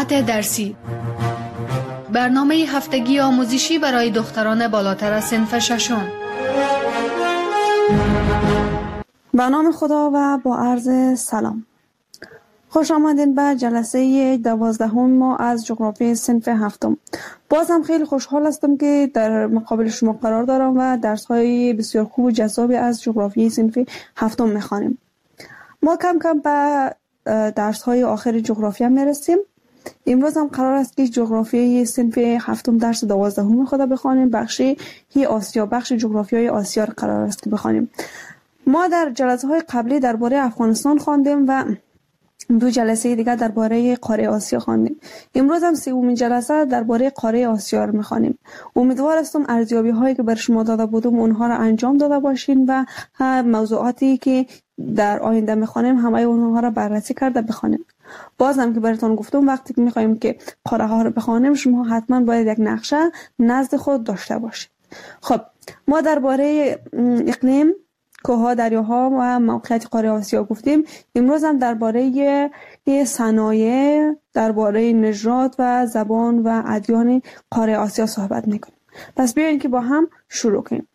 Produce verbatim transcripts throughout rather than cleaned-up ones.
موضوعات درسی، برنامه هفتگی آموزشی برای دختران بالاتر از صنف ششم. به نام خدا و با عرض سلام. خوش آمدین به جلسه دوازدهم ما از جغرافی صنف هفتم. بازم خیلی خوشحال هستم که در مقابل شما قرار دارم و درس‌های بسیار خوب و جذابی از جغرافی صنف هفتم می‌خوانیم. ما کم کم به درس‌های آخر جغرافیا میرسیم. امروز هم قرار است که جغرافی صنف هفتم درس دوازدهم خود بخوانیم. بخشی هی آسیا، بخش جغرافیای آسیا را قرار است که بخوانیم. ما در جلسه‌های قبلی درباره افغانستان خواندیم و دو جلسه دیگر درباره قاره آسیا خواندیم. امروز هم سومین جلسه درباره قاره آسیا رو می‌خوانیم. امیدوار هستم ارزیابی‌هایی که بر شما داده بودم اونها را انجام داده باشین و موضوعاتی که در آینده می‌خوانیم همه اونها را بررسی کرده بخوانیم. بازم که براتون گفتم وقتی که می‌خوایم که قاره ها رو بخوانیم شما حتما باید یک نقشه نزد خود داشته باشید. خب ما درباره اقلیم، کوه‌ها، دریاها و موقعیت قاره آسیا گفتیم. امروز هم درباره صنایع، درباره نژاد و زبان و ادیان قاره آسیا صحبت میکنیم. پس بیاین که با هم شروع کنیم.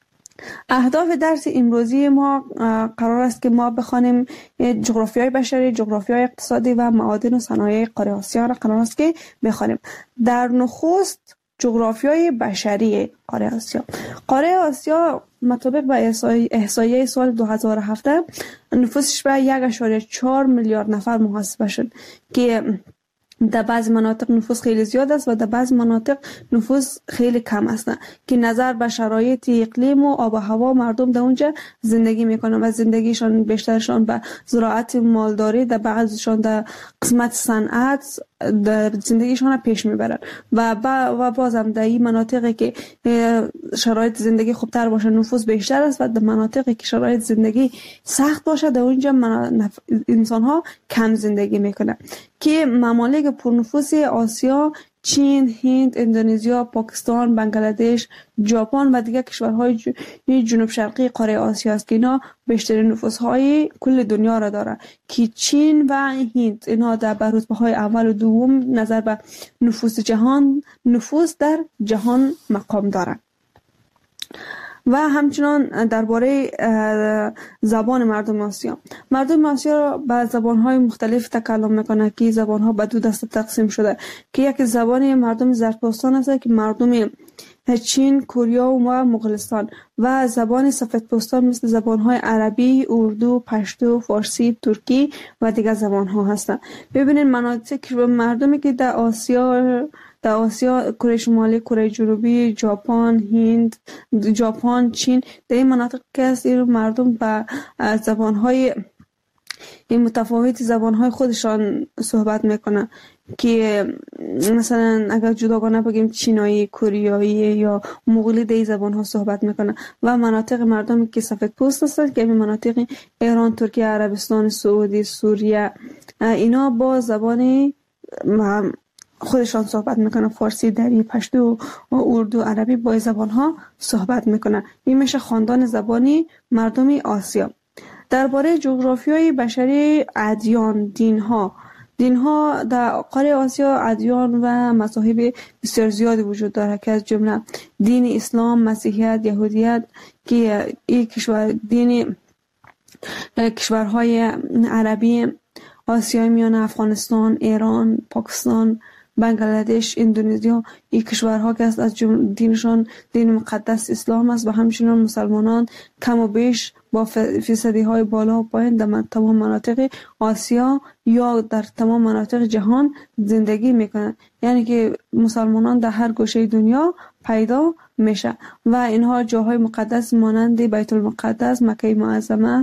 اهداف درس امروزی ما قرار است که ما بخوانیم جغرافیای بشری، جغرافیای اقتصادی و معادن و صنایع قاره آسیا را قرار است که بخوانیم. در نخست جغرافیای بشری قاره آسیا. قاره آسیا مطابق به احصایه سال دو هزار و هفت نفوسش به یک ممیز چهار میلیارد نفر محاسبه شد که در بعض مناطق نفوس خیلی زیاد است و در بعض مناطق نفوس خیلی کم است که نظر به شرایط اقلیم و آب و هوا مردم در اونجا زندگی میکنن و زندگیشان بیشترشان به زراعت مالداری، در بعضشان در قسمت صنعت در زندگیشان پیش میبرن و و بازم در این مناطقی که شرایط زندگی خوبتر باشه نفوس بیشتر است و در مناطقی که شرایط زندگی سخت باشه در اونجا انسان ها کم زندگی میکنن که ممالک پرنفوس آسیا چین، هند، اندونزیا، پاکستان، بنگلادش، ژاپن و دیگر کشورهای جنوب شرقی قاره آسیا است که اینا بیشترین نفوس‌های کل دنیا را داره که چین و هند اینا در رتبه‌های اول و دوم نظر به نفوس جهان نفوس در جهان مقام دارند. و همچنان درباره زبان مردم آسیا. مردم آسیا به زبان‌های مختلف تکلم میکنه که زبان‌ها به دو دسته تقسیم شده که یک زبان مردم زرتشتان است که مردم چین، کره و مغولستان و زبان سفیدپوستان مثل زبان‌های عربی، اردو، پشتو، فارسی، ترکی و دیگر زبان‌ها هستند. ببینید مناطق مردمی که در آسیا در آسیا، کره شمالی، کره جنوبی، ژاپن، هند، ژاپن، چین در این مناطق که است مردم با زبان‌های این متفاوت زبان‌های خودشان صحبت میکنن که مثلا اگر جداگانه بگیم چینایی، کوریایی یا مغولی در این زبان‌ها صحبت میکنن و مناطق مردمی که سفید پوست هستند که این مناطق ایران، ترکیه، عربستان سعودی، سوریه اینا با زبان خودشان صحبت میکنن. فارسی، دری، پشتو و اردو، عربی با زبان ها صحبت میکنن. این میشه خاندان زبانی مردم آسیا. درباره جغرافیای بشری، ادیان، دین ها دین ها در قاره آسیا ادیان و مذاهب بسیار زیادی وجود داره که از جمله دین اسلام، مسیحیت، یهودیت که این کشور دین کشورهای عربی آسیای میانه، افغانستان، ایران، پاکستان، بنگلادش، اندونزیا این کشورها که از دینشان دین مقدس اسلام است و همچنین مسلمانان کم و بیش با فیصدی های بالا و پایین در تمام مناطق آسیا یا در تمام مناطق جهان زندگی میکنند. یعنی که مسلمانان در هر گوشه دنیا پیدا میشه و اینها جاهای مقدس مانند بیت المقدس، مکه معظمه،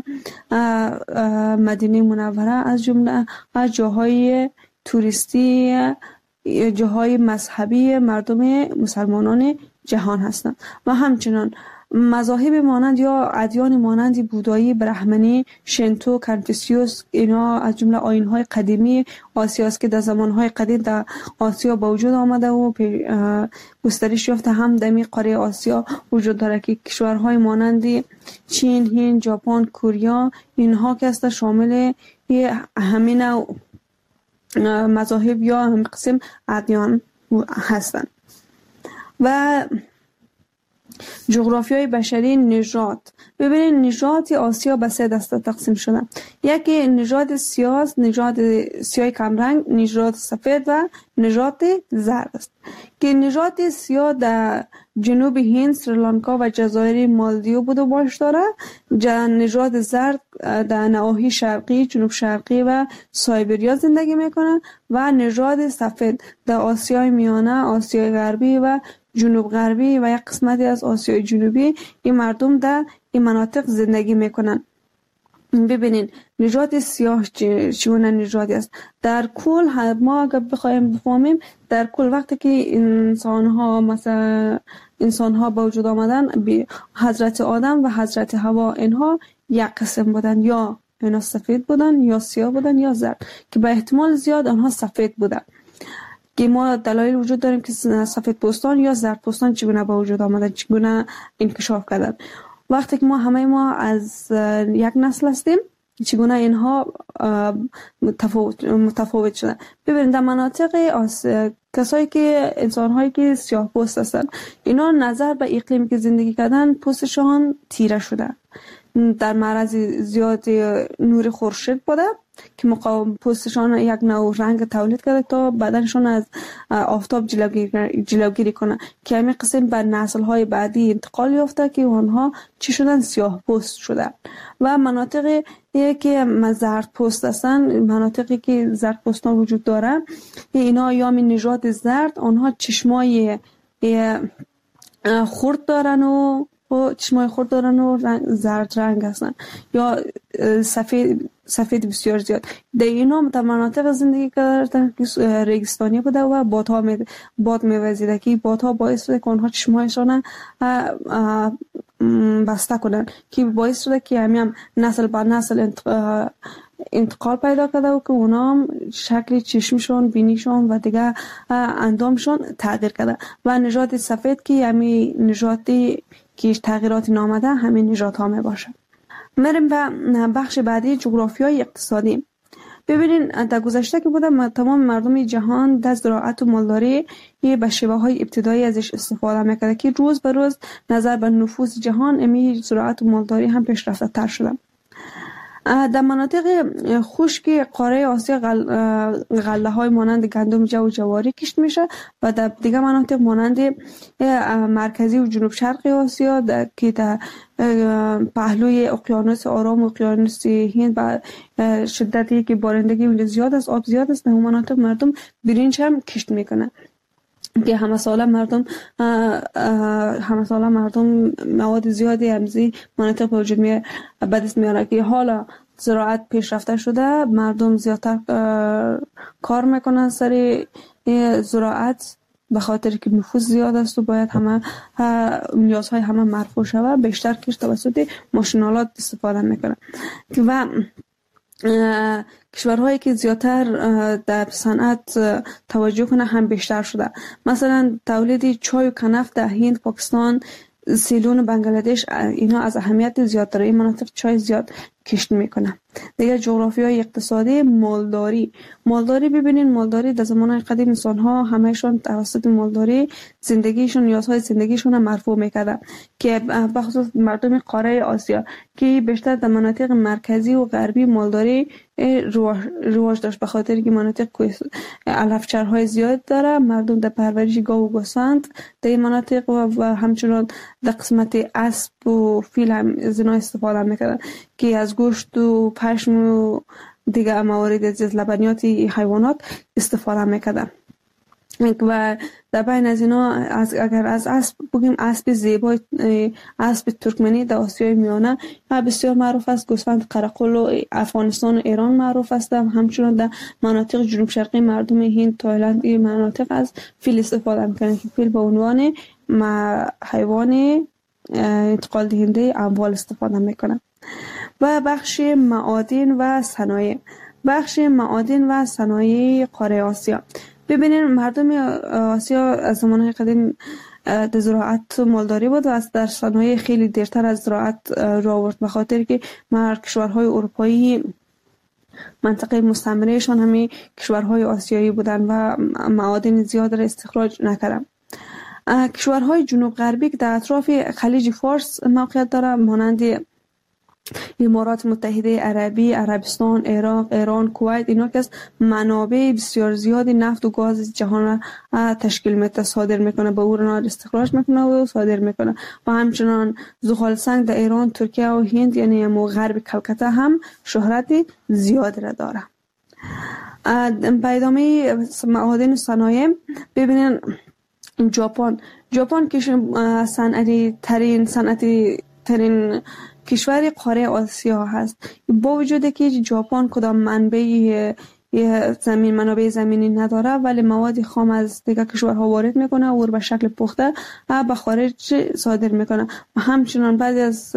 مدینه منوره از جمله از جاهای توریستی جاهای مذهبی مردم مسلمانان جهان هستند و همچنان مذاهب مانند یا ادیان مانند بودایی، برهمنی، شینتو، کنفوسیوس اینا از جمله آیین‌های قدیمی آسیا است که در زمان‌های قدیم در آسیا با وجود آمده و گسترش یافته. هم در قاره آسیا وجود داره که کشورهای مانند چین، هند، ژاپن، کره اینها که است شامل همین مذاهب یا هم قسم ادیان هستند. و جغرافیای بشری نژاد. ببینید نژاد آسیا به سه دسته تقسیم شده. یکی نژاد سیاه، نژاد سیاه کمرنگ، نژاد سفید و نژاد زرد است. که نژاد سیاه در جنوب هند، سریلانکا و جزایر مالدیو بود و باش داره. نژاد زرد در نواحی شرقی، جنوب شرقی و سایبریا زندگی میکنه و نژاد سفید در آسیای میانه، آسیای غربی و جنوب غربی و یک قسمتی از آسیای جنوبی این مردم در این مناطق زندگی میکنن. ببینین نژاد سیاه چگونه نژادی است. در کل ما اگر بخوایم بفهمیم در کل وقتی که انسان ها مثلا انسان ها به وجود آمدن، حضرت آدم و حضرت حوا اینها یک قسم بودن، یا اینا سفید بودن یا سیاه بودن یا زرد، که به احتمال زیاد آنها سفید بودن. که ما دلایل وجود داریم که سفید پوستان یا زرد پوستان چگونه به وجود آمدن، چگونه انکشاف کردن. وقتی که ما همه ما از یک نسل هستیم، چگونه اینها متفاوت متفاوت شدن. ببینید در مناطق کسایی که انسان هایی که سیاه پوست هستن، اینا نظر به اقلیمی که زندگی کردن پوستشان تیره شده، در معرض زیاد نور خورشید بوده که مقاوم پوستشان یک نوع رنگ تولید کرده تا بدنشان از آفتاب جلوگیری, جلوگیری کنه، که همین قسم به نسل های بعدی انتقال یافته که اونها چی شدن؟ سیاه پوست شدن. و مناطقی که زرد پوست هستن، مناطقی که زرد پوستان وجود داره، اینا یا می نژاد زرد، آنها چشمای خرد دارن و و چشمای خرد دارن و رنگ زرد رنگ هستن، یا سفید سفید بسیار زیاد. در اینا در مناطق زندگی کردن که ریگستانی بوده و بادها می باد میوزیده، که بادها باعث شده که آنها چشمایشان بسته کنن، که باعث شده که همین هم نسل به نسل انتقال پیدا کرده و که اونا هم شکل چشمشون، بینیشون و دیگه اندامشون تغییر کرده. و نژاد سفید که همین نژادی که تغییراتی نامده همین نژاد ها می باشه. میریم به بخش بعدی، جغرافیای اقتصادی. ببینین در گذشته که بودم تمام مردم جهان در زراعت و مالداری به شیوه های ابتدایی ازش استفاده میکرده، که روز به روز نظر به نفوذ جهان امی زراعت و مالداری هم پیشرفته تر شده. در مناطق خشک قاره آسیا غل... غله های مانند گندم، جو و جواری کشت میشه و در دیگه مناطق مانند مرکزی و جنوب شرق آسیا در... که در پهلوی اقیانوس آرام و اقیانوس هند و شدتی که بارندگی زیاد است، آب زیاد است، در مناطق مردم برنج هم کشت میکنه، که همه ساله مردم همه ساله مردم مواد زیادی همزی مناطق به وجود می به دست میاره، که حالا زراعت پیشرفته شده، مردم زیادتر کار میکنن سر زراعت، به خاطر که نفوذ زیاد است و باید همه نیازهای همه مرفوع شود، بیشتر کش توسط ماشینالات استفاده میکنن. و کشورهایی که زیادتر در صنعت توجه کنه هم بیشتر شده. مثلا تولید چای و کنف در هند، پاکستان، سیلون و بنگلادش، اینا از اهمیت زیاد داره. این مناطق چای زیاد کشت میکنه. دیگه جغرافیای اقتصادی، مالداری. مالداری ببینین، مالداری در زمان قدیم انسان ها همهشون توسط مالداری زندگیشون، نیازهای زندگیشون مرفوع میکردن، که بخصوص مردم قاره آسیا که بیشتر در مناطق مرکزی و غربی مالداری رواج داشت، به خاطر که مناطق علفچرهای زیاد داره. مردم در پرورش گاو و گوسفند در این مناطق و همچنان در قسمت اسب و فیل هم از اینا استفاده میکردن، که از گوشت و پشم و دیگه موارد از لبنیات حیوانات استفاده میکردن. و در بین از اینا از اگر از اسب بگیم، اسب زیبا، اسب ترکمنی در آسیای میانه بسیار معروف است. گوسفند قرقل و افغانستان و ایران معروف است. همچنین در مناطق جنوب شرقی مردم هند، تایلند این مناطق از فیل استفاده میکنند، که فیل به عنوان حیوان انتقال دهنده اموال استفاده میکنند. و بخش معادن و صنایع. بخش معادن و صنایع قاره آسیا. ببینید مردم آسیا از زمانهای قدیم در زراعت مالداری بود و از در صنایع خیلی دیرتر از زراعت را آورد، به خاطر که کشورهای اروپایی منطقه مستعمرهشان همین کشورهای آسیایی بودن و معادن زیاد را استخراج نکردن. کشورهای جنوب غربی که در اطراف خلیج فارس موقعیت داره مانند امارات متحده عربی، عربستان، عراق، ایران، کویت، اینا که از منابع بسیار زیادی نفت و گاز جهان را تشکیل میده، صادر میکنه، به اونها استخراج میکنه و صادر میکنه. و همچنان زغال سنگ در ایران، ترکیه و هند یعنی مو غرب کلکته هم شهرت زیاد را داره. به ادامه معادن و صنایع ببینین ژاپن ژاپن که صنعتی ترین صنعتی ترین کشور قاره آسیا هست. با وجود که ژاپن کدام منبع زمین منابع زمینی نداره ولی مواد خام از دیگر کشورها وارد میکنه و به شکل پخته به خارج صادر میکنه. و همچنان بعد از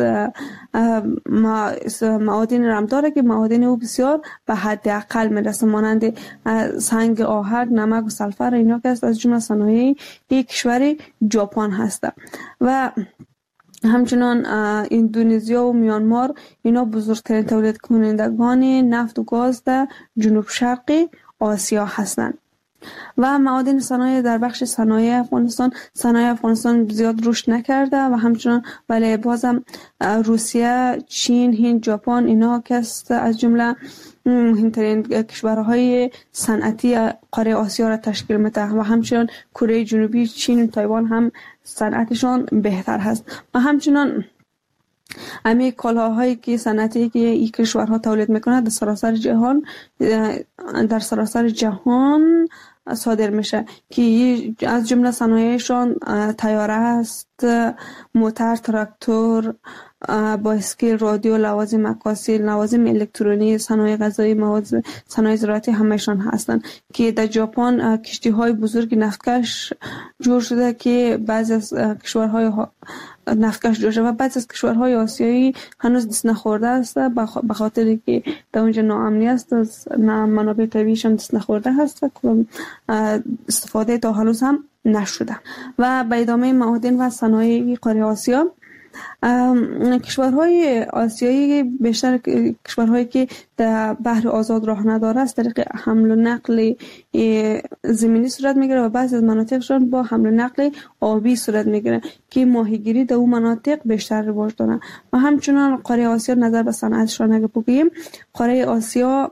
معادن رم داره که معادن او بسیار به حد اقل میرسه مانند سنگ آهک، نمک و سلفر، اینا که از جمله صنایع یک کشور ژاپن هست. و همچنان اندونزیا و میانمار اینا بزرگترین تولید کنندگان نفت و گاز در جنوب شرقی آسیا هستند. و معادن صنایع در بخش صنایع افغانستان صنایع افغانستان زیاد رشد نکرده و همچنان ولی بازم روسیه، چین، هند، ژاپن اینا که از جمله مهمترین کشورهای صنعتی قاره آسیا را تشکیل میده و همچنان کره جنوبی، چین و تایوان هم صنعتشان بهتر هست. و همچنان همه کالاهایی که صنعتی که این کشورها تولید میکنه در سراسر جهان در سراسر جهان صادر میشه که از جمله صنایعشان طیاره است، موتر، تراکتور، بایسکل، رادیو، لوازم عکاسی، لوازم الکترونیکی، صنایع غذایی، مواد صنایع زراعتی همهشان هستند که در ژاپن کشتی های بزرگ نفتکش جور شده که بعضی از کشورهای نفتکش جور شده و بعضی از کشورهای آسیایی هنوز دست نخورده است به خاطر که در اونجا ناامنی است، از منابع طبیعیش هم دست نخورده هست و استفاده تا هنوز هم نشده. و به ادامه معادن و صنایع قاره آسیا کشورهای آسیایی بیشتر کشورهایی که در بحر آزاد راه نداره از طریق حمل و نقل زمینی صورت میگیره و بعضی از مناطقشان با حمل و نقل آبی صورت میگیره که ماهیگیری در اون مناطق بیشتر رواج داره. و همچنان قاره آسیا نظر به صنعتشان اگه بگیم قاره آسیا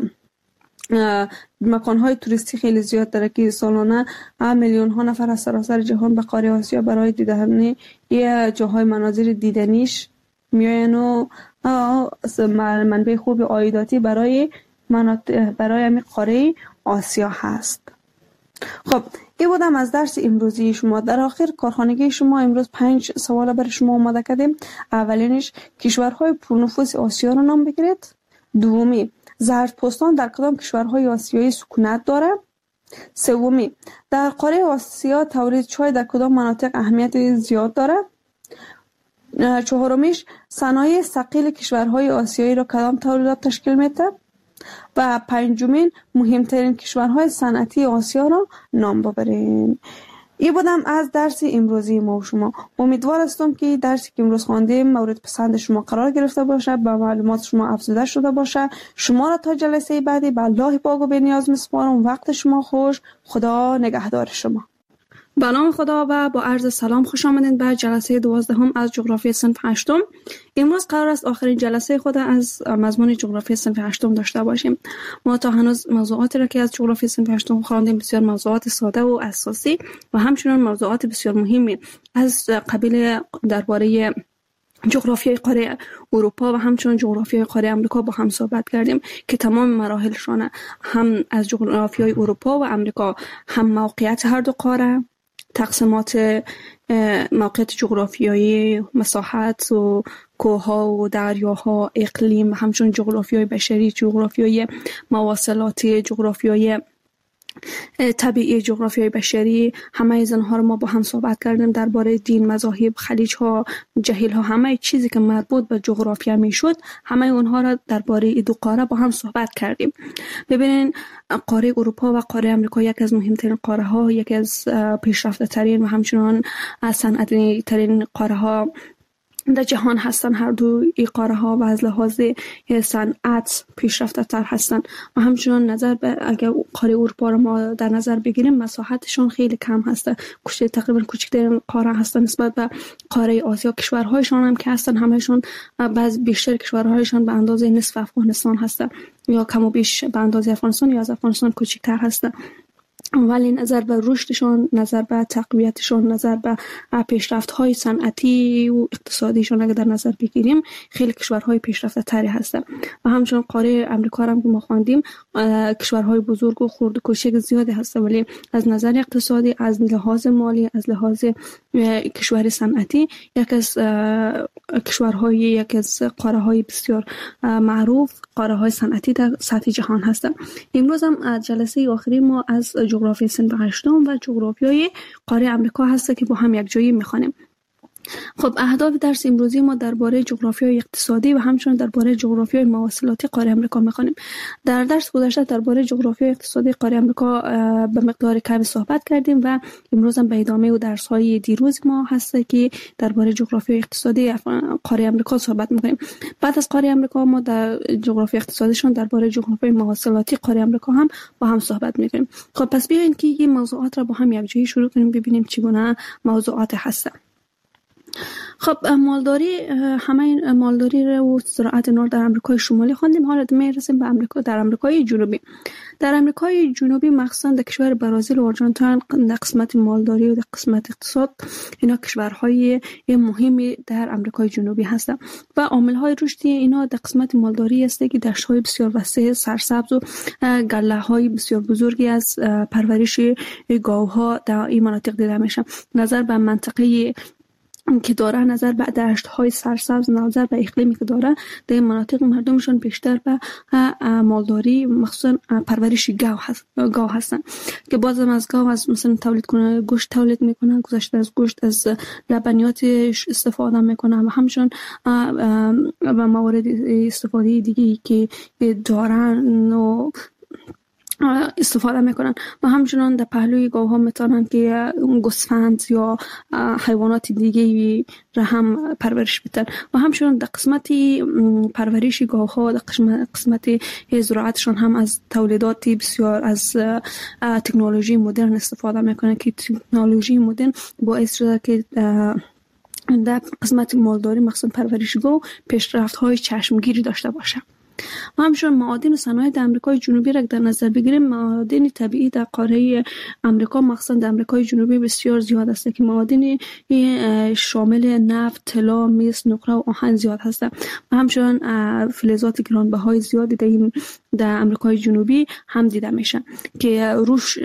مکان‌های توریستی خیلی زیاد داره که سالانه میلیون ها نفر از سراسر جهان به قاره آسیا برای دیدن یه جاهای مناظر دیدنیش میاین و منبع خوب عایداتی برای مناطق برای همین قاره آسیا هست. خب این بودم از درس امروزی شما. در آخر کارخانگی شما امروز پنج سوال برای شما آماده کردیم. اولینش کشورهای پرنفوذ آسیا رو نام بگیرید. دومی زردپوستان در کدام کشورهای آسیایی سکونت داره؟ سومی در قاره آسیا تولید چای در کدام مناطق اهمیت زیاد داره؟ چهارمیش صنایع ثقیل کشورهای آسیایی را کدام تولیدات تشکیل میده؟ و پنجمین مهمترین کشورهای صنعتی آسیا را نام ببرین. این بودم از درس امروزی ما و شما. امیدوار هستم که درسی که امروز خواندیم مورد پسند شما قرار گرفته باشه، با معلومات شما افزوده شده باشه. شما را تا جلسه بعدی به الله پاک و بی‌نیاز میسپارم. وقت شما خوش. خدا نگهدار شما. به نام خدا و با عرض سلام خوش آمدید به جلسه دوازدهم از جغرافی صنف هشتم. امروز قرار است آخرین جلسه خود از مضمون جغرافی صنف هشتم داشته باشیم. ما تا هنوز موضوعاتی را که از جغرافی صنف هشتم خواندیم بسیار موضوعات ساده و اساسی و همچنین موضوعات بسیار مهمی از قبیل درباره جغرافیای قاره اروپا و همچنین جغرافیای قاره امریکا با هم صحبت کردیم که تمام مراحلشان هم از جغرافیای اروپا و امریکا هم موقعیت هر دو قاره، تقسیمات موقعیت جغرافیایی، مساحت و کوه‌ها و دریاها، اقلیم و همچنین جغرافیای بشری، جغرافیای مواصلاتی، جغرافیای طبیعی، جغرافیای بشری، همه از اینها رو ما با هم صحبت کردیم. درباره دین، مذاهب، خلیج ها، جهیل ها، همه چیزی که مربوط به جغرافیا میشد همه اونها را درباره دو قاره با هم صحبت کردیم. ببینین قاره اروپا و قاره امریکا یکی از مهمترین قاره ها، یکی از پیشرفته ترین و همچنان صنعتی ترین قاره ها در جهان هستن. هر دو این قاره ها و از لحاظ صنعت پیشرفته تر هستن و همچنان نظر به اگر قاره اروپا رو ما در نظر بگیریم مساحتشون خیلی کم هسته، کوچک تقریبا کوچکترین قاره هستن نسبت به قاره آسیا. کشورهایشان هم که هستن همهشون بعض بیشتر کشورهایشان به اندازه نصف افغانستان هستن یا کم و بیش به اندازه افغانستان یا از افغانستان کوچکتر هستن، ولی نظر به رشدشون، نظر به تقویتشون، نظر به پیشرفت‌های صنعتی و اقتصادیشون اگر در نظر بگیریم خیلی کشورهای پیشرفته تری هستن. و همچنین قاره امریکا هم که ما خواندیم کشورهای بزرگ و خرد و کوچک زیادی هستن، ولی از نظر اقتصادی، از لحاظ مالی، از لحاظ کشور صنعتی یک از کشورهای یک از قاره‌های بسیار معروف، قاره‌های صنعتی در سطح جهان هستن. امروز هم جلسه آخری ما از جغرافی صنف هشتم و جغرافیای قاره امریکا هست که با هم یک جایی میخوانیم. خب اهداف درس امروزی ما درباره جغرافیای اقتصادی و همچنین درباره جغرافیای مواصلاتی قاره امریکا میخوانیم. در درس گذشته درباره جغرافیای اقتصادی قاره امریکا به مقدار کمی صحبت کردیم و امروز هم به ادامه و درس‌های دیروز ما هست که درباره جغرافیای اقتصادی قاره امریکا صحبت میکنیم. بعد از قاره امریکا ما در جغرافیای اقتصادیشون درباره جغرافیای مواصلاتی قاره امریکا هم با هم صحبت میکنیم. خب پس بیاین که این موضوعات را با هم یک جایی شروع کنیم ببینیم چگونه موضوعات هستن. خب مالداری، همه این مالداری و زراعت نور در امریکای شمالی خواندیم. حالا میرسیم به امریکا. در امریکای جنوبی، در امریکای جنوبی مخصوصا در کشور برزیل و آرژانتین در قسمت مالداری و در قسمت اقتصاد اینا کشورهای مهمی در امریکای جنوبی هستند و عامل‌های رشد اینا در قسمت مالداری است که دشت‌های بسیار وسیع سرسبز و گله‌های بسیار بزرگی از پرورش گاوها در این مناطق دیده میشه. نظر به منطقه که داره، نظر به دشت‌های سرسبز، نظر به اقلیمی که داره، در این مناطق مردمشون بیشتر به مالداری مخصوصا پرورش گاو هست گاو هستن که بازم از گاو از مثلا تولید کنه گوشت تولید میکنن، گذشته از گوشت از لبنیاتش استفاده میکنن و همچنین و موارد استفاده دیگه که دارن و استفاده میکنن و همچنان در پهلوی گاوها میتونن که گوسفند یا حیوانات دیگه را هم پرورش بدن و همچنان در قسمت پرورش گاوها در قسمت زراعتشون هم از تولیدات بسیار از تکنولوژی مدرن استفاده میکنن که تکنولوژی مدرن باعث شده که در قسمت مالداری مخصوصا پرورش گاو پیشرفت های چشمگیری داشته باشه. و همچنین معادن و صنایع در امریکای جنوبی را در نظر بگیریم، معادن طبیعی در قاره امریکا مخصوصا در امریکای جنوبی بسیار زیاد است که معادن شامل نفت، طلا، مس، نقره و آهن زیاد هستند و همچنین فلزات گرانبهای زیادی در این در امریکای جنوبی هم دیده میشن که روش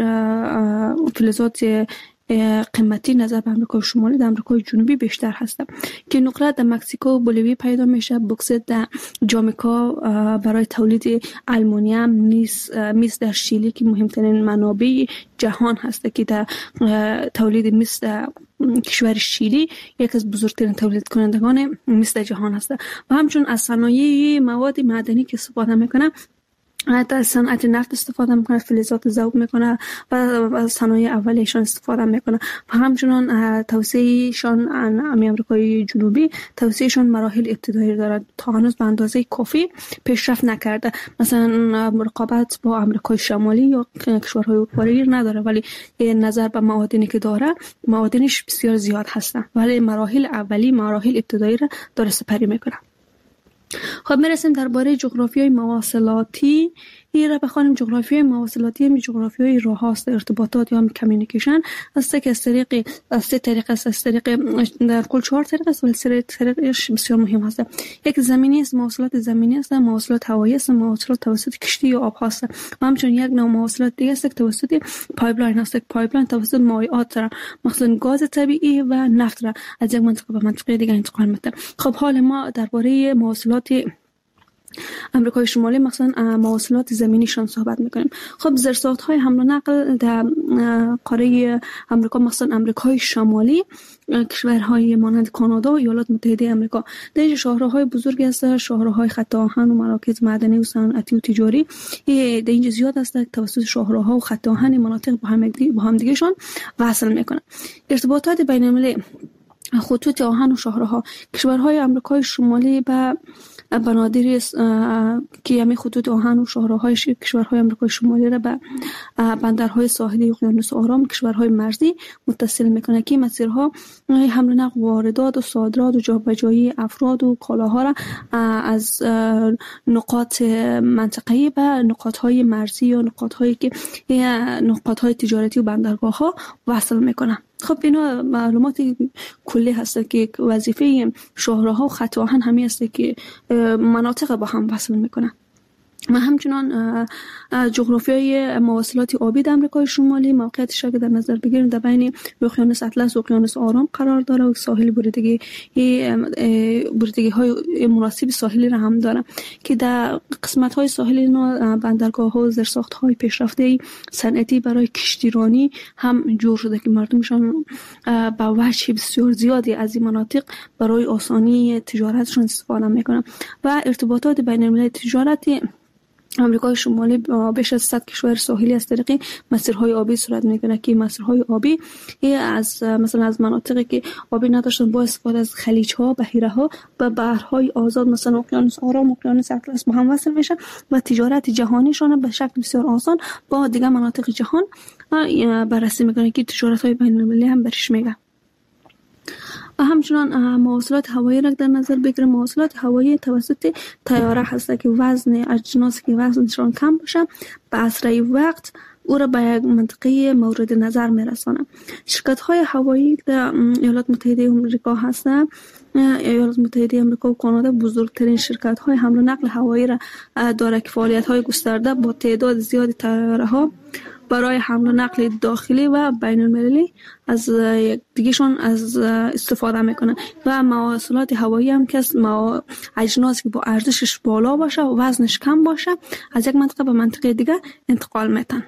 فلزات قیمتی نظر به امریکای شمالی در امریکای جنوبی بیشتر هست که نقره در مکزیکو و بولیوی پیدا میشه، بوکسیت در جامائیکا برای تولید آلومینیوم، نیز میز در شیلی که مهمترین منابع جهان هست که در تولید مس در کشور شیلی یک از بزرگترین تولید کنندگان مس در جهان هست و همچنین از صنایع مواد معدنی که استفاده میکنه در صنعت نفت استفاده میکنه، فلزات ذوب میکنه و صنایع اولیشان استفاده میکنه و همچنان توسعهشان امریکای جنوبی توسعهشان مراحل ابتدایی داره، تا هنوز به اندازه کافی پیشرفت نکرده. مثلا رقابت با امریکای شمالی یا کشورهای اروپایی نداره، ولی نظر به معادنی که داره معادنش بسیار زیاد هستن، ولی مراحل اولی مراحل ابتدایی را داره سپری میکنه. خب میرسیم درباره جغرافیای مواصلاتی ای را بخوانیم. جغرافیای مواصلاتی می جغرافیای راه هاست، ارتباطات یا کمیونیکیشن است که از طریق از سه طریق است، از طریق در کل چهار طریق است ولی سه طریقش بسیار مهم است. یک زمینی است، مواصلات زمینی است، مواصلات هوایی است، مواصلات توسط کشتی یا آب هست و همچنین یک نوع مواصلات دیگه است که توسط پایپلاین است. پایپلاین توسط مایعات را مثلا گاز طبیعی و نفت را از یک منطقه به منطقه دیگه انتقال میده. خب حال ما درباره مواصلات امریکای شمالی مثلا مواصلات زمینیشان صحبت میکنیم. خب زیرساخت‌های حمل و نقل در قاره امریکا مثلا امریکای شمالی کشورهای مانند کانادا و ایالات متحده آمریکا در اینجا شاهراهای بزرگی هستند، شاهراهای خط آهن و مراکز معدنی و صنعتی و تجاری در اینجا زیاد هستند. توسط شاهراها و خط آهن مناطق با هم با هم دیگه‌شان وصل میکنن. ارتباطات بین‌المللی خطوط آهن و شاهراها. کشورهای آمریکای شمالی به بنادری که همین خطوط آهن و شاهراهای کشورهای آمریکای شمالی را به بندرهای ساحلی اقیانوس آرام، کشورهای مرزی متصل میکنه که مسیرها حمل و نقل، واردات و صادرات و جابجایی افراد و کالاها را از نقاط منطقه‌ای به نقاطهای مرزی و نقاطهایی که نقاطهای تجارتی و بندرگاه‌ها وصل میکنه. خب اینا معلومات کلی هست که وظیفه شاهراها و خط آهن همین است که مناطق با هم وصل میکنه. و همچنان جغرافیای مواصلات آبی در آمریکای شمالی موقعیتش را در نظر بگیریم در بین اقیانوس اطلس و اقیانوس آرام قرار داره و ساحل بریدگی بریدگی های مناسب ساحلی را هم داره که در قسمت های ساحلی بندرگاه ها و زیرساخت های پیشرفته صنعتی برای کشتیرانی هم جور شده که مردمشان با وجه بسیار زیادی از این مناطق برای آسانی تجارتشون استفاده میکنن و ارتباطات بین المللی تجارتی آمریکای شمالی بیش از صد کشور ساحلی از طریق مسیرهای آبی صورت میکنه که مسیرهای آبی از مثلا از مناطقی که آبی نداشتن با استفاده از خلیج‌ها، بحیره‌ها و بحرهای آزاد مثلا اقیانوس آرام، اقیانوس اطلس با هم وصل میشن و تجارت جهانیشان به شکل بسیار آسان با دیگر مناطق جهان بررسی میکنه که تجارت‌های بین‌المللی هم برش میگه. و همچنان مواصلات هوایی را در نظر بگیریم. مواصلات هوایی توسط طیاره هست که وزن اجناس که وزنشان کم باشه به اسرع وقت او را به یک منطقه مورد نظر میرسانه. شرکت های هوایی در ایالات متحده آمریکا هستند. ایالات متحده آمریکا و کانادا بزرگترین شرکت های حمل و نقل هوایی را داره که فعالیت های گسترده با تعداد زیادی طیاره ها برای حمل و نقل داخلی و بین المللی از دیگهشون از استفاده میکنن و مواصلات هوایی هم که اجناس که با ارزشش بالا باشه و وزنش کم باشه از یک منطقه به منطقه دیگه انتقال میتن.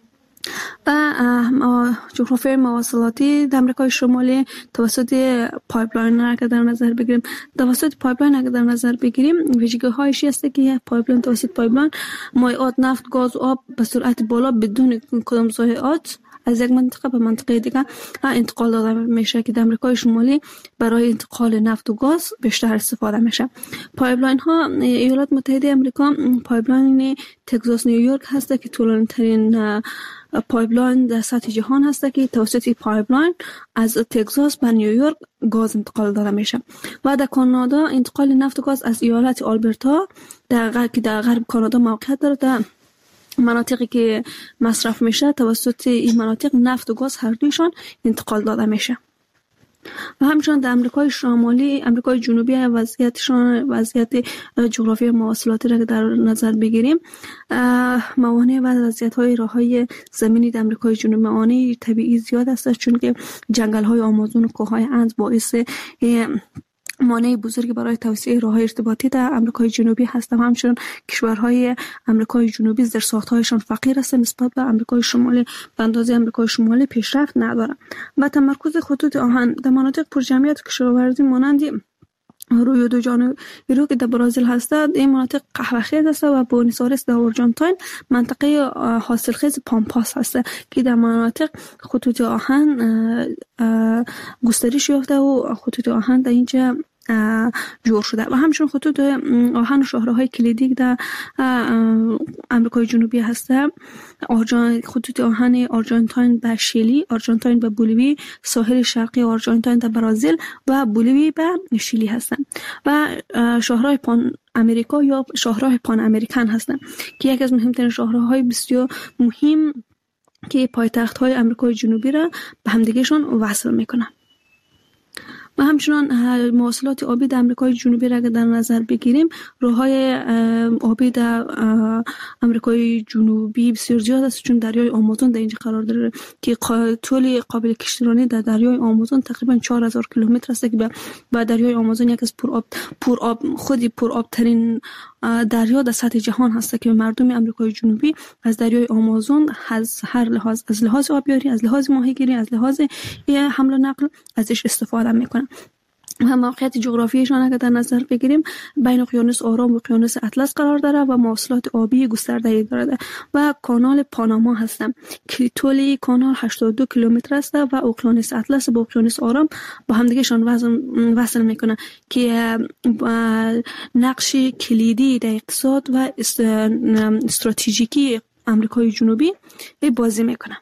و جغرافیای مواصلاتی در آمریکای شمالی توسط پایپلاین اگر در نظر بگیریم توسط پایپلاین اگر در نظر بگیریم ویژگی هایش است که پایپلاین توسط پایپلاین مایعات نفت، گاز و آب به سرعت بالا بدون کدام ضایعات از یک منطقه به منطقه دیگه انتقال داده میشه که در آمریکای شمالی برای انتقال نفت و گاز بیشتر استفاده میشه. پایپلاین ها ایالات متحده آمریکا پایپلاین تگزاس نیویورک هست که طولانی ترین پایپلاین در سطح جهان هست که توسط پایپلاین از تگزاس به نیویورک گاز انتقال داده میشه. و در کانادا انتقال نفت و گاز از ایالت آلبرتا در غرب که در غرب کانادا موقعیت داره در مناطقی که مصرف میشه توسط این مناطق نفت و گاز هر دویشان انتقال داده میشه. و همچنان در امریکای شمالی، امریکای جنوبی وضعیتشان وضعیت جغرافی مواصلاتی را در نظر بگیریم موانع و وضعیت‌های راههای زمینی در امریکای جنوبی موانع طبیعی زیاد است چون که جنگل‌های آمازون و کوههای اند باعث مانع بزرگی برای توسعه راه‌های ارتباطی در آمریکای جنوبی هست و همچنین کشورهای آمریکای جنوبی زیرساخت‌هایشان فقیر است نسبت به آمریکای شمالی به اندازه آمریکای شمالی پیشرفت ندارند. و تمرکز خطوط آهن در مناطق پرجمعیت کشاورزی مانند رویو دو جانوری که در برزیل هست این مناطق قهوه‌خیز است و بوئنوس آیرس در آرژانتین منطقه حاصلخیز پامپاس هست که در مناطق خطوط آهن گسترش یافته و خطوط آهن در اینجا جور شده. و همچنین خطوط آهن و شاهراهای کلیدی در آمریکای جنوبی هست. خطوط آهن آرژانتین به شیلی، آرژانتین به بولیوی، ساحل شرقی آرژانتین به برزیل و بولیوی به شیلی هستند. و شاهراه پان امریکا یا شاهراه پان امریکن هستند که یکی از مهمترین شاهراهای بسیار مهم که پایتخت‌های آمریکای جنوبی را به همدیگه‌شان وصل می‌کنند. و همچنان مواصلات آبی در آمریکای جنوبی را در نظر بگیریم راههای آبی در آمریکای جنوبی بسیار زیاد است چون دریای آمازون در اینجا قرار داره که طول قابل کشتیرانی در دریای آمازون تقریبا چهار هزار کیلومتر است که با دریای آمازون یک از پر آب پر آب خودی پر آب ترین دریا در سطح جهان هست که مردم آمریکای جنوبی از دریای آمازون از هر لحاظ از لحاظ آبیاری، از لحاظ ماهیگیری، از لحاظ حمل و نقل ازش استفاده میکنن. و موقعیت جغرافیایشان اگر در نظر بگیریم بین اقیانوس آرام و اقیانوس اطلس قرار داره و مواصلات آبی گسترده‌ای دارد و کانال پاناما هستند که طول کانال هشتاد و دو کیلومتر است و اقیانوس اطلس با اقیانوس آرام با همدیگهشان وصل میکنه که نقش کلیدی در اقتصاد و استراتژیکی آمریکای جنوبی بازی میکنه.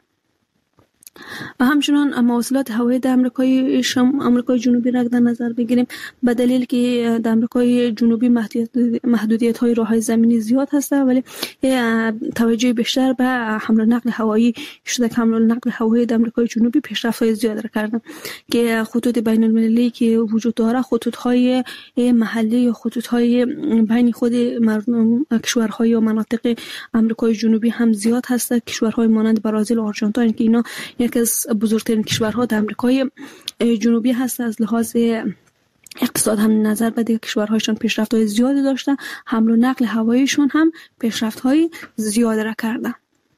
و همچنان مواصلات هوایی در آمریکای شم آمریکای جنوبی را در نظر بگیریم به دلیل که در آمریکای جنوبی محدودیت های راههای زمینی زیاد هست ولی توجه بیشتر به حمل و نقل هوایی شده که حمل و نقل هوایی در آمریکای جنوبی پیشرفت های زیاد را کردن که خطوط بین المللی که وجود داره خطوط های محلی یا خطوط های بین خود مردم کشورهای و مناطق آمریکای جنوبی هم زیاد هست. کشورهای مانند برزیل و آرژانتین که اینا یکی از بزرگترین کشورها در آمریکای جنوبی هست از لحاظ اقتصاد هم نظر به دیگر کشورهایشان پیشرفت‌های زیادی داشتن، حمل و نقل هواییشون هم پیشرفت‌های زیادی را کردن.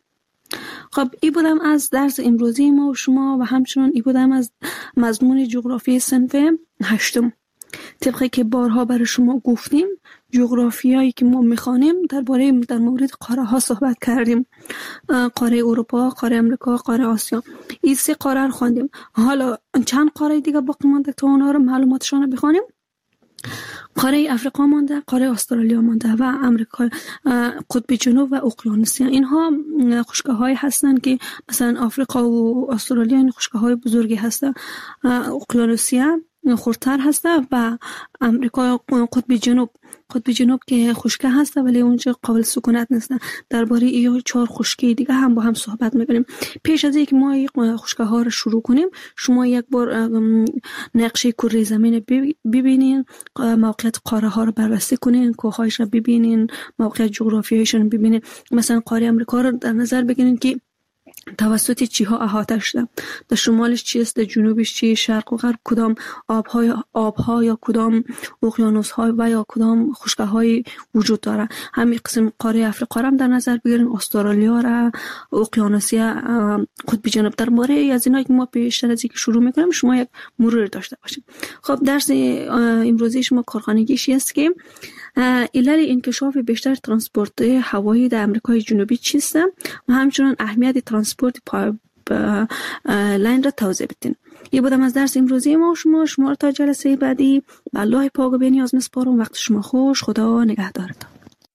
خب این بودم از درس امروزی ما و شما و همچنان این بودم از مضمون جغرافی صنف هشتم. طبقی که بارها برای شما گفتیم جغرافیایی که ما میخوانیم درباره در مورد قاره ها صحبت کردیم، قاره اروپا، قاره امریکا، قاره آسیا. این سه قاره رو خواندیم. حالا چند قاره دیگه باقی مونده تا اونها رو معلوماتشون رو بخوانیم. قاره افریقا مانده، قاره استرالیا مانده و امریکا، قطب جنوب و اقیانوسیا. اینها خشکه‌هایی هستند که مثلا آفریقا و استرالیا این خشکه‌های بزرگی هستند. اقیانوسیا خردتر هسته و امریکا قطب جنوب قطب جنوب که خشکه هسته ولی اونجا قابل سکونت نیست. درباره این چهار خشکی دیگه هم با هم صحبت میکنیم. پیش از اینکه ما این خشکه ها رو شروع کنیم شما یک بار نقشه کره زمین ببینین، موقعیت قاره ها رو بررسی کنین، کوههایش رو ببینین، موقعیت جغرافیایشون ببینین. مثلا قاره امریکا رو در نظر بگیرین که توسط چی ها احاطه شده، در شمالش چیست، در جنوبش چی، شرق و غرب کدام آبهای آبها یا کدام اقیانوس های و یا کدام خشکه های وجود داره. همین قسم قاره افریقا هم در نظر بگیرین، استرالیا را، اقیانوسیا، قطب جنوب. درباره از اینا که ما پیشتر از اینکه شروع میکنیم شما یک مرور داشته باشید. خب درس امروزی شما کارخانگیش است که علل انکشاف بیشتر ترانسپورت هوایی در امریکای جنوبی چیست و همچنان اهمیت ترانسپورت پایپ لاین را توضیح بدین. یه بودم از درس امروزی ما شما شما را تا جلسه بعدی به الله پاک و بی‌نیاز میسپارم. وقت شما خوش. خدا نگهدارتان.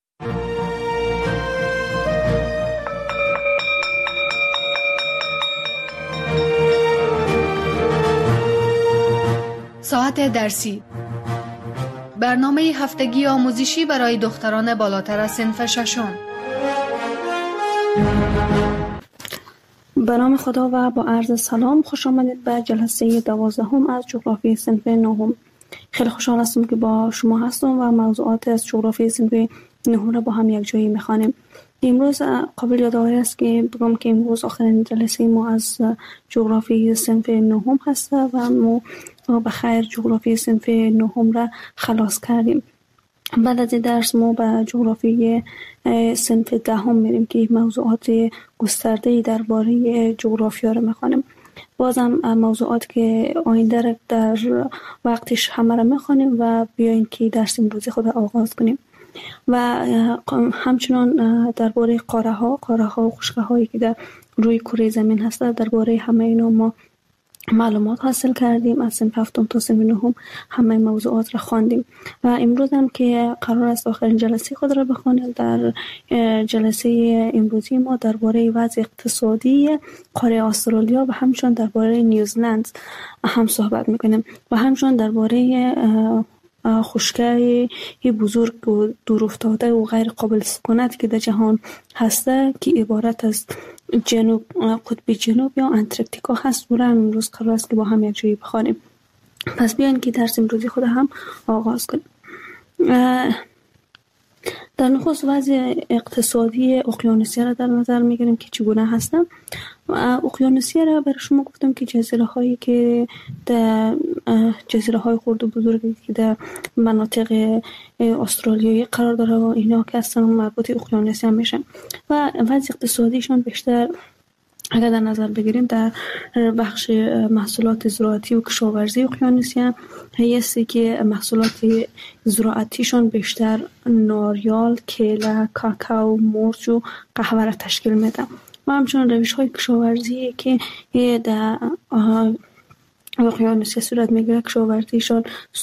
ساعت درسی، برنامه هفتگی آموزشی برای دختران بالاتر از صنف ششم. به نام خدا و با عرض سلام خوش آمدید به جلسه دوازدهم از جغرافی صنف نهم. خیلی خوشحال هستم که با شما هستم و موضوعات از جغرافی صنف نهم را با هم یک جایی میخوانیم. امروز قابل یادآوری است که بگم که امروز آخرین جلسه ما از جغرافی صنف نهم هست و ما به خیر جغرافی صنف نهم را خلاص کردیم. بعد از این درس ما به جغرافی صنف دهم میریم که موضوعات گسترده‌ای درباره جغرافیا را میخوانیم. بازم موضوعات که آینده در وقتش همه را میخوانیم و بیاین که درس امروزی خود آغاز کنیم. و همچنان درباره قاره ها قاره ها و خشکه هایی که در روی کره زمین هست درباره همه اینا ما معلومات حاصل کردیم. از صنف هفتم تا صنف نهم همه موضوعات را خواندیم و امروز هم که قرار است آخرین جلسه خود را بخوانیم. در جلسه امروزی ما درباره وضع اقتصادی قاره استرالیا و همچنان درباره نیوزلند هم صحبت میکنیم و همچنان درباره خشکی بزرگ و دور افتاده و غیر قابل سکونت که در جهان هسته که عبارت از جنوب قطب جنوب یا انتارکتیکا هست. و امروز قرار است که با هم یک جایی بخوانیم. پس بیاین که درس امروزی خود هم آغاز کنیم. در نخست وضع اقتصادی اقیانوسیا را در نظر میگیریم که چگونه هستن. اقیانوسیا را برای شما گفتم که جزیره هایی که در جزیره های خرد و بزرگی که در مناطق استرالیایی قرار داره و اینا که اصلا مربوط اقیانوسیا میشن و وضع اقتصادیشون بیشتر اگر در نظر بگیریم در بخش محصولات زراعتی و کشاورزی اقیانوسیه هستی که محصولات زراعتیشون بیشتر ناریال، کیله، کاکائو، مرچ و قهوه را تشکیل میده و همچنین روش های کشاورزی که در اقیانوسیه صورت میگیره کشاورزیشون